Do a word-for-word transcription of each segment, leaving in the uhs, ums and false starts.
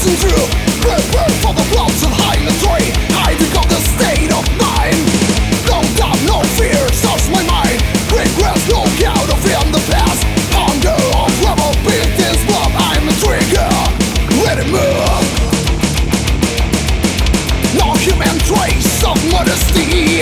dancing through. Prepare for the bloods and hylandry. I become the state of mind. No doubt, no fear, starts my mind. Regrets, no doubt of in the past. Hunger of rebel beat this blood. I'm a trigger, let it move. No human trace of modesty.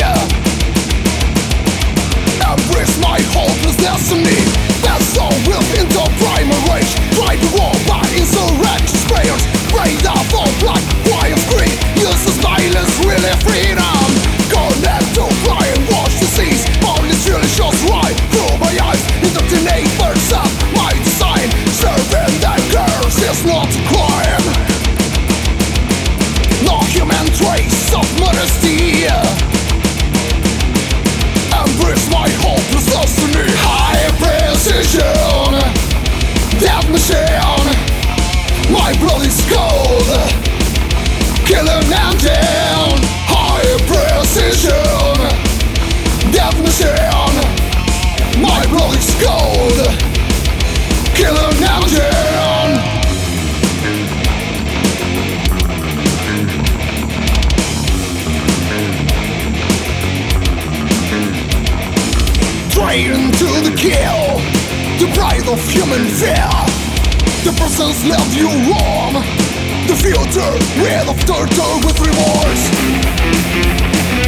Embrace my hopeless destiny. That soul will into primal rage. Try to war by insurrection sprayers. Break down for black, white screen. Uses violence, really freedom. Connect to fly and watch the seas. Only really shows right through my eyes. Indoctrinate birds up my design. Serving that curse is not a crime. No human trace of modesty. Embrace my hopeless destiny. High precision, death machine. My blood is cold, killing engine. High precision, death machine. My blood is cold, killing engine. Trained to the kill, the pride of human fear. The presence left you warm. The future, rid of torture with remorse.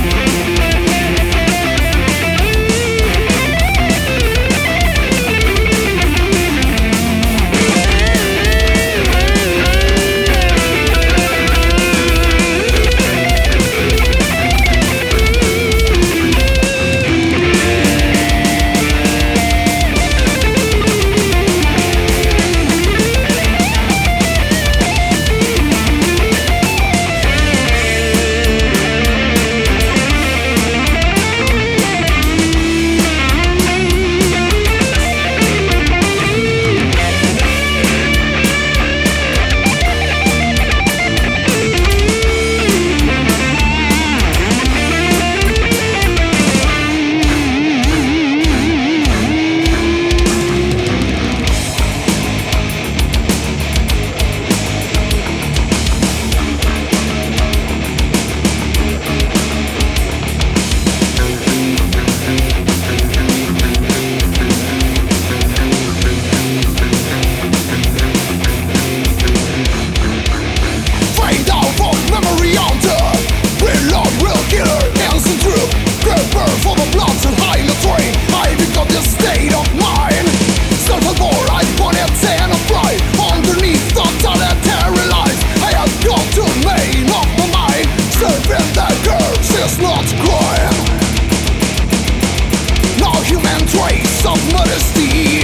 Of modesty.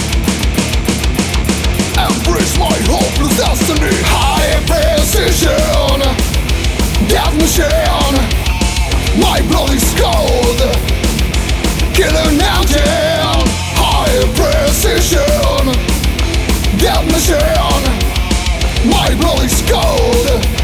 Embrace my hopeless destiny. High precision, death machine. My blood is cold, killing engine. High precision, death machine. My blood is cold.